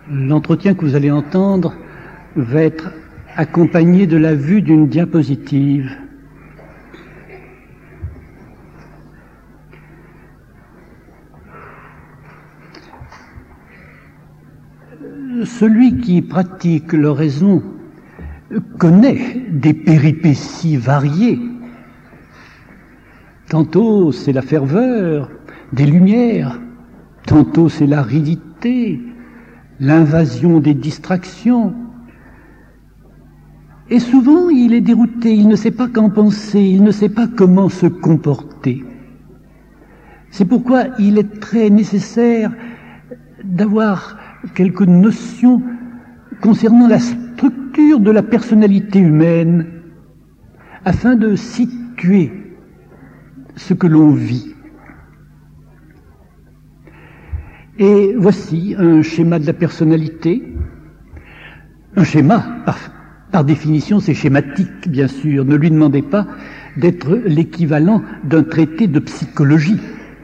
L'entretien que vous allez entendre va être accompagné de la vue d'une diapositive. Celui qui pratique l'oraison connaît des péripéties variées. Tantôt c'est la ferveur des lumières, tantôt c'est l'aridité, l'invasion des distractions. Et souvent il est dérouté, il ne sait pas qu'en penser, il ne sait pas comment se comporter. C'est pourquoi il est très nécessaire d'avoir quelques notions concernant la structure de la personnalité humaine afin de situer ce que l'on vit. Et voici un schéma de la personnalité. Un schéma, par définition, c'est schématique, bien sûr. Ne lui demandez pas d'être l'équivalent d'un traité de psychologie.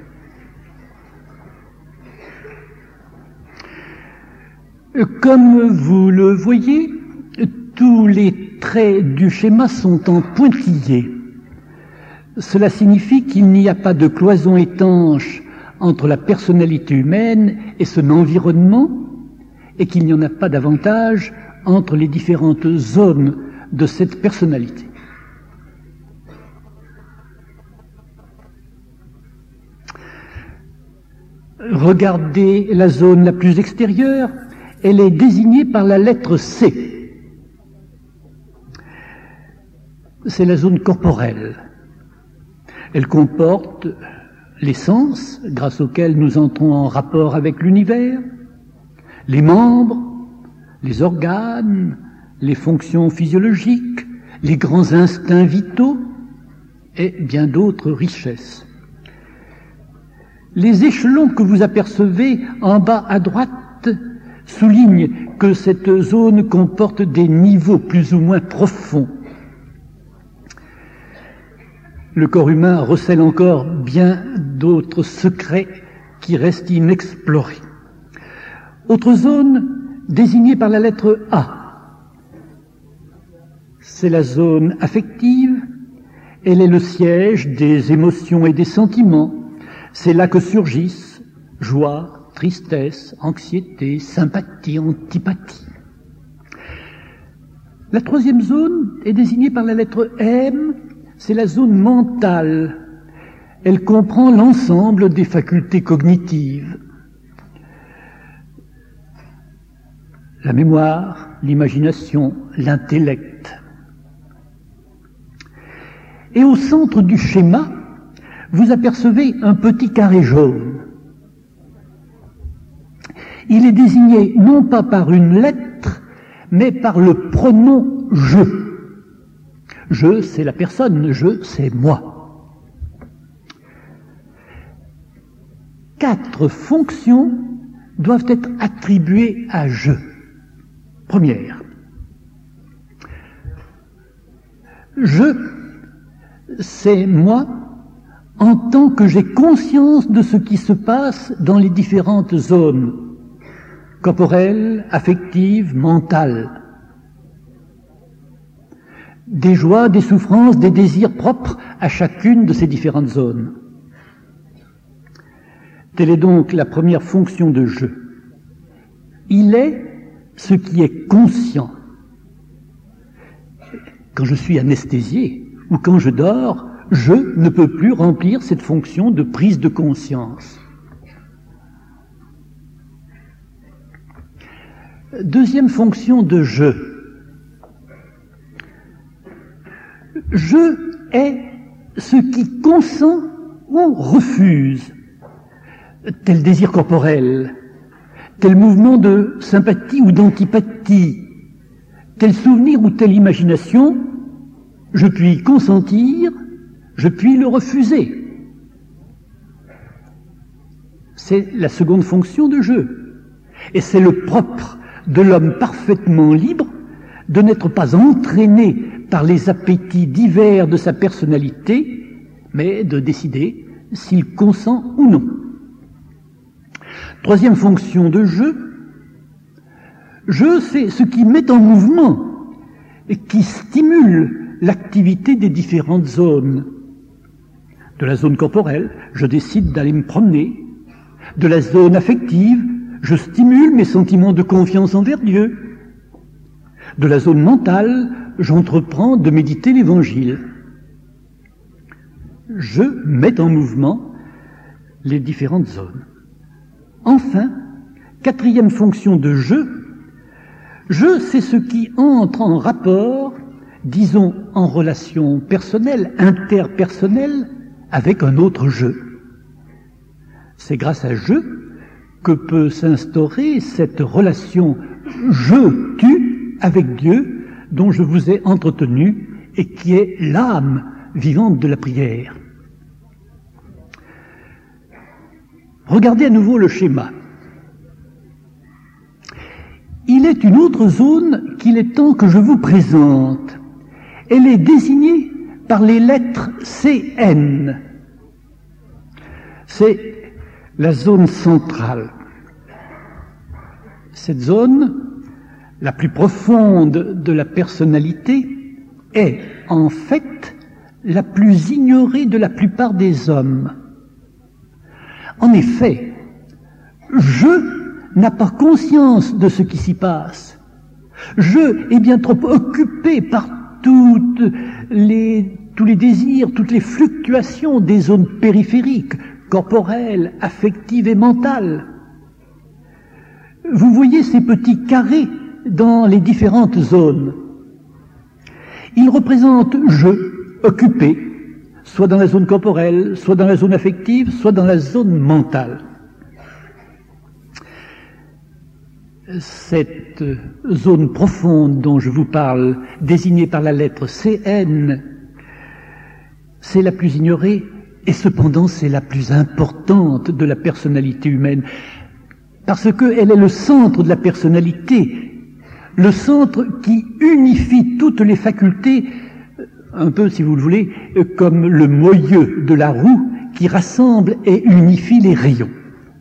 Comme vous le voyez, tous les traits du schéma sont en pointillés. Cela signifie qu'il n'y a pas de cloison étanche entre la personnalité humaine et son environnement, et qu'il n'y en a pas davantage entre les différentes zones de cette personnalité. Regardez la zone la plus extérieure, elle est désignée par la lettre C. C'est la zone corporelle. Elle comporte les sens, grâce auxquels nous entrons en rapport avec l'univers, les membres, les organes, les fonctions physiologiques, les grands instincts vitaux et bien d'autres richesses. Les échelons que vous apercevez en bas à droite soulignent que cette zone comporte des niveaux plus ou moins profonds. Le corps humain recèle encore bien d'autres secrets qui restent inexplorés. Autre zone désignée par la lettre A. C'est la zone affective. Elle est le siège des émotions et des sentiments. C'est là que surgissent joie, tristesse, anxiété, sympathie, antipathie. La troisième zone est désignée par la lettre M. C'est la zone mentale. Elle comprend l'ensemble des facultés cognitives. La mémoire, l'imagination, l'intellect. Et au centre du schéma, vous apercevez un petit carré jaune. Il est désigné non pas par une lettre, mais par le pronom « je ». Je, c'est la personne, je, c'est moi. 4 fonctions doivent être attribuées à je. Première, je, c'est moi en tant que j'ai conscience de ce qui se passe dans les différentes zones, corporelles, affectives, mentales. Des joies, des souffrances, des désirs propres à chacune de ces différentes zones. Telle est donc la première fonction de je. Il est ce qui est conscient. Quand je suis anesthésié ou quand je dors, je ne peux plus remplir cette fonction de prise de conscience. Deuxième fonction de je. Je est ce qui consent ou refuse, tel désir corporel, tel mouvement de sympathie ou d'antipathie, tel souvenir ou telle imagination, je puis y consentir, je puis le refuser. C'est la seconde fonction de je. Et c'est le propre de l'homme parfaitement libre de n'être pas entraîné par les appétits divers de sa personnalité, mais de décider s'il consent ou non. Troisième fonction de je, Je, c'est ce qui met en mouvement et qui stimule l'activité des différentes zones. De la zone corporelle, je décide d'aller me promener. De la zone affective, je stimule mes sentiments de confiance envers Dieu. De la zone mentale, j'entreprends de méditer l'Évangile. Je mets en mouvement les différentes zones. Enfin, quatrième fonction de je, c'est ce qui entre en rapport, disons en relation personnelle, interpersonnelle, avec un autre je. C'est grâce à je que peut s'instaurer cette relation je-tu avec Dieu dont je vous ai entretenu et qui est l'âme vivante de la prière. Regardez à nouveau le schéma. Il est une autre zone qu'il est temps que je vous présente. Elle est désignée par les lettres CN. C'est la zone centrale. Cette zone, la plus profonde de la personnalité, est en fait la plus ignorée de la plupart des hommes. En effet, je n'a pas conscience de ce qui s'y passe. Je est bien trop occupé par tous les désirs, toutes les fluctuations des zones périphériques, corporelles, affectives et mentales. Vous voyez ces petits carrés dans les différentes zones. Ils représentent je, occupé, soit dans la zone corporelle, soit dans la zone affective, soit dans la zone mentale. Cette zone profonde dont je vous parle, désignée par la lettre CN, c'est la plus ignorée et cependant c'est la plus importante de la personnalité humaine, parce qu'elle est le centre de la personnalité, le centre qui unifie toutes les facultés, un peu si vous le voulez, comme le moyeu de la roue qui rassemble et unifie les rayons.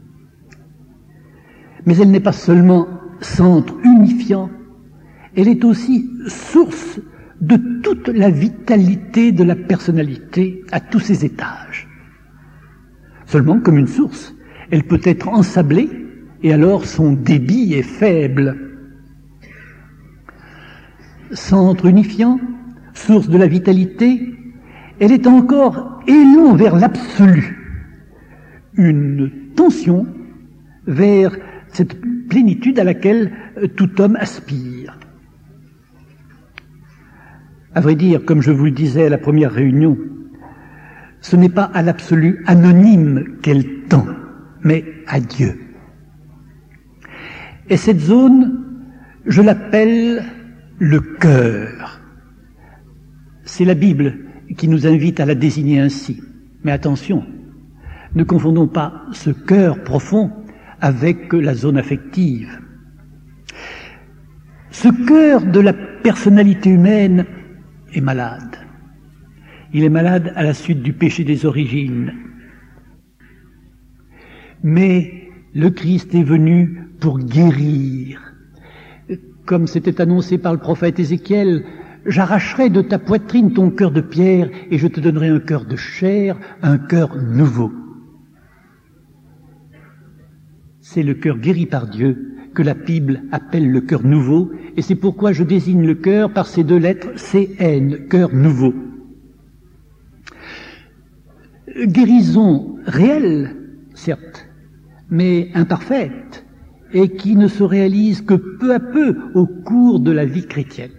Mais elle n'est pas seulement centre unifiant, elle est aussi source de toute la vitalité de la personnalité à tous ses étages. Seulement, comme une source, elle peut être ensablée et alors son débit est faible. Centre unifiant, source de la vitalité, elle est encore élan vers l'absolu, une tension vers cette plénitude à laquelle tout homme aspire. À vrai dire, comme je vous le disais à la première réunion, ce n'est pas à l'absolu anonyme qu'elle tend, mais à Dieu. Et cette zone, je l'appelle le cœur. C'est la Bible qui nous invite à la désigner ainsi. Mais attention, ne confondons pas ce cœur profond avec la zone affective. Ce cœur de la personnalité humaine est malade. Il est malade à la suite du péché des origines. Mais le Christ est venu pour guérir. Comme c'était annoncé par le prophète Ézéchiel, j'arracherai de ta poitrine ton cœur de pierre et je te donnerai un cœur de chair, un cœur nouveau. C'est le cœur guéri par Dieu que la Bible appelle le cœur nouveau, et c'est pourquoi je désigne le cœur par ces deux lettres CN, cœur nouveau. Guérison réelle, certes, mais imparfaite, et qui ne se réalise que peu à peu au cours de la vie chrétienne.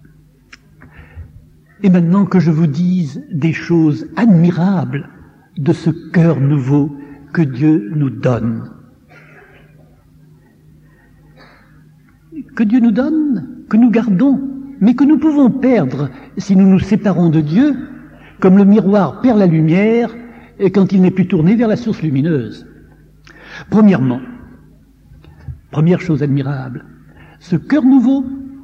Et maintenant que je vous dise des choses admirables de ce cœur nouveau que Dieu nous donne. Que Dieu nous donne, que nous gardons, mais que nous pouvons perdre si nous nous séparons de Dieu, comme le miroir perd la lumière quand il n'est plus tourné vers la source lumineuse. Premièrement, première chose admirable, ce cœur nouveau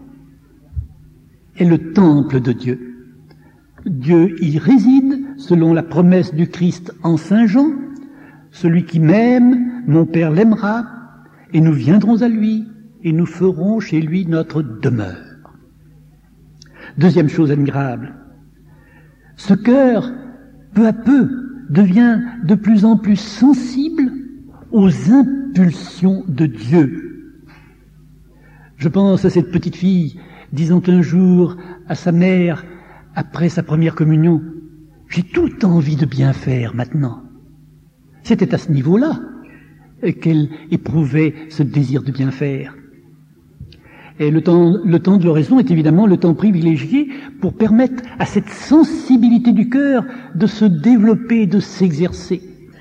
est le temple de Dieu. Dieu y réside selon la promesse du Christ en Saint Jean. Celui qui m'aime, mon Père l'aimera, et nous viendrons à lui, et nous ferons chez lui notre demeure. Deuxième chose admirable, ce cœur, peu à peu, devient de plus en plus sensible aux impulsions de Dieu. Je pense à cette petite fille disant un jour à sa mère, après sa première communion, « J'ai tout le temps envie de bien faire maintenant ». C'était à ce niveau-là qu'elle éprouvait ce désir de bien faire. Et le temps de l'oraison est évidemment le temps privilégié pour permettre à cette sensibilité du cœur de se développer, de s'exercer.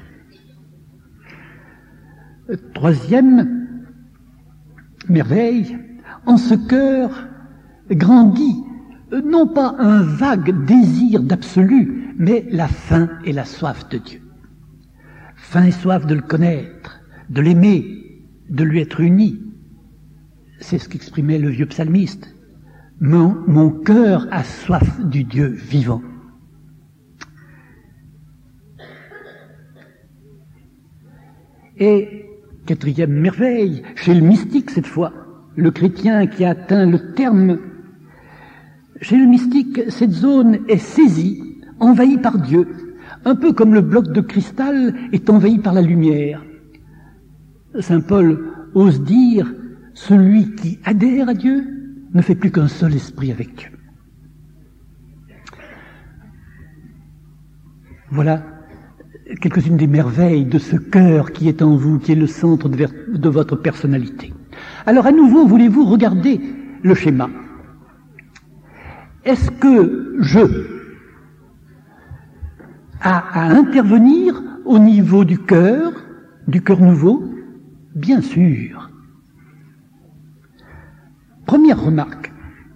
Troisième merveille, en ce cœur grandit non pas un vague désir d'absolu, mais la faim et la soif de Dieu. Faim et soif de le connaître, de l'aimer, de lui être uni. C'est ce qu'exprimait le vieux psalmiste. Mon cœur a soif du Dieu vivant. Et quatrième merveille, chez le mystique cette fois, le chrétien qui a atteint le terme, chez le mystique, cette zone est saisie, envahie par Dieu, un peu comme le bloc de cristal est envahi par la lumière. Saint Paul ose dire, celui qui adhère à Dieu ne fait plus qu'un seul esprit avec Dieu. Voilà quelques-unes des merveilles de ce cœur qui est en vous, qui est le centre de votre personnalité. Alors à nouveau, voulez-vous regarder le schéma? Est-ce que je à intervenir au niveau du cœur nouveau? Bien sûr. Première remarque.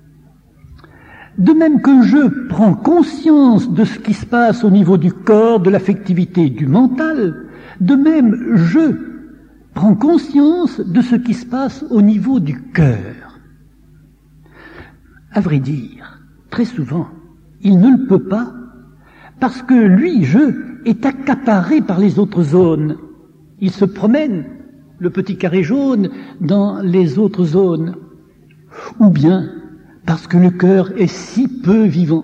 De même que je prends conscience de ce qui se passe au niveau du corps, de l'affectivité, du mental, de même je prends conscience de ce qui se passe au niveau du cœur. À vrai dire, très souvent, il ne le peut pas, parce que lui, je, est accaparé par les autres zones. Il se promène, le petit carré jaune, dans les autres zones. Ou bien parce que le cœur est si peu vivant.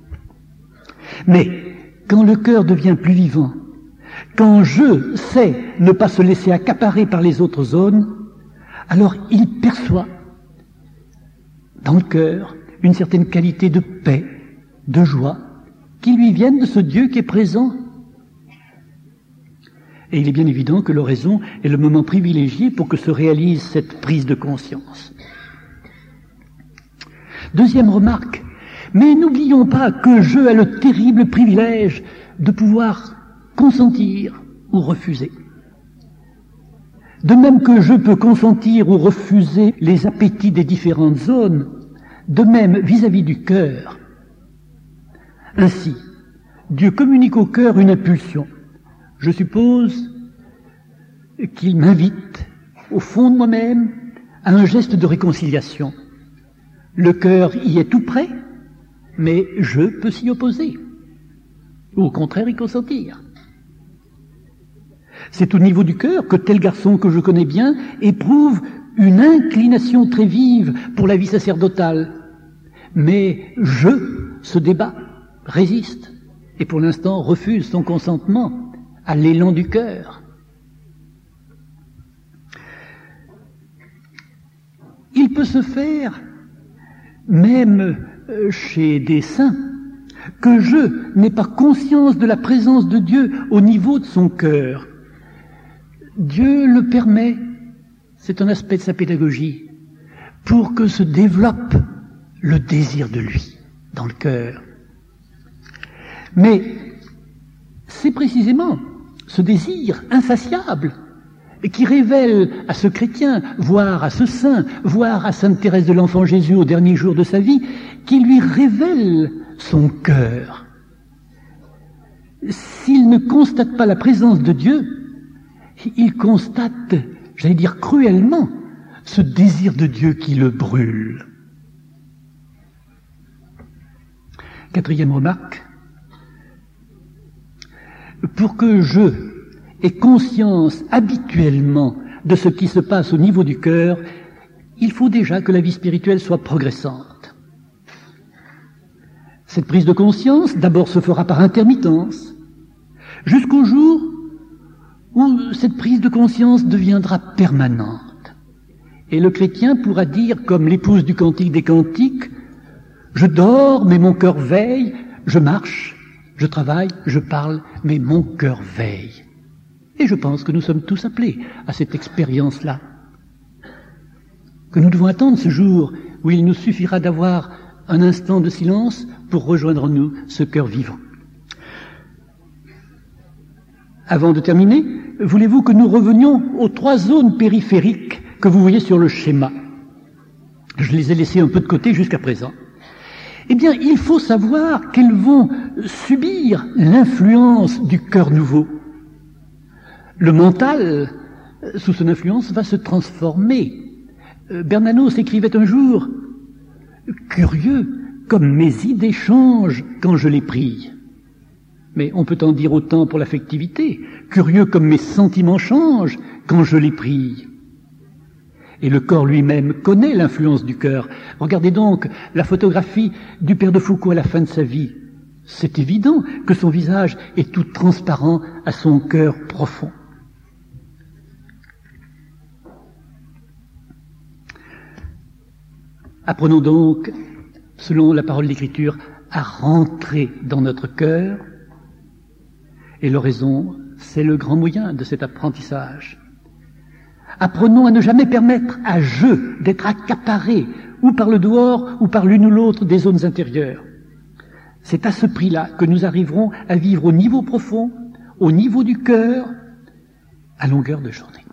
Mais quand le cœur devient plus vivant, quand je sais ne pas se laisser accaparer par les autres zones, alors il perçoit dans le cœur une certaine qualité de paix, de joie, qui lui viennent de ce Dieu qui est présent. Et il est bien évident que l'oraison est le moment privilégié pour que se réalise cette prise de conscience. Deuxième remarque, mais n'oublions pas que je a le terrible privilège de pouvoir consentir ou refuser. De même que je peux consentir ou refuser les appétits des différentes zones, de même vis-à-vis du cœur. Ainsi, Dieu communique au cœur une impulsion. Je suppose qu'il m'invite, au fond de moi-même, à un geste de réconciliation. Le cœur y est tout prêt, mais je peux s'y opposer, ou au contraire y consentir. C'est au niveau du cœur que tel garçon que je connais bien éprouve une inclination très vive pour la vie sacerdotale. Mais je se débat, résiste, et pour l'instant refuse son consentement à l'élan du cœur. Il peut se faire, même chez des saints, que je n'ai pas conscience de la présence de Dieu au niveau de son cœur. Dieu le permet, c'est un aspect de sa pédagogie, pour que se développe le désir de lui dans le cœur. Mais c'est précisément ce désir insatiable qui révèle à ce chrétien, voire à ce saint, voire à Sainte Thérèse de l'Enfant Jésus au dernier jour de sa vie, qui lui révèle son cœur. S'il ne constate pas la présence de Dieu, il constate, j'allais dire cruellement, ce désir de Dieu qui le brûle. Quatrième remarque, pour que je ait conscience habituellement de ce qui se passe au niveau du cœur, il faut déjà que la vie spirituelle soit progressante. Cette prise de conscience, d'abord, se fera par intermittence, jusqu'au jour où cette prise de conscience deviendra permanente. Et le chrétien pourra dire, comme l'épouse du Cantique des Cantiques, « Je dors, mais mon cœur veille, je marche, je travaille, je parle, mais mon cœur veille. » Et je pense que nous sommes tous appelés à cette expérience-là. Que nous devons attendre ce jour où il nous suffira d'avoir un instant de silence pour rejoindre en nous ce cœur vivant. Avant de terminer, voulez-vous que nous revenions aux 3 zones périphériques que vous voyez sur le schéma? Je les ai laissées un peu de côté jusqu'à présent. Eh bien, il faut savoir qu'elles vont subir l'influence du cœur nouveau. Le mental, sous son influence, va se transformer. Bernanos écrivait un jour « Curieux, comme mes idées changent quand je les prie ». Mais on peut en dire autant pour l'affectivité. Curieux comme mes sentiments changent quand je les prie. Et le corps lui-même connaît l'influence du cœur. Regardez donc la photographie du père de Foucault à la fin de sa vie. C'est évident que son visage est tout transparent à son cœur profond. Apprenons donc, selon la parole de l'Écriture, à rentrer dans notre cœur. Et l'oraison, c'est le grand moyen de cet apprentissage. Apprenons à ne jamais permettre à je d'être accaparé, ou par le dehors, ou par l'une ou l'autre des zones intérieures. C'est à ce prix-là que nous arriverons à vivre au niveau profond, au niveau du cœur, à longueur de journée.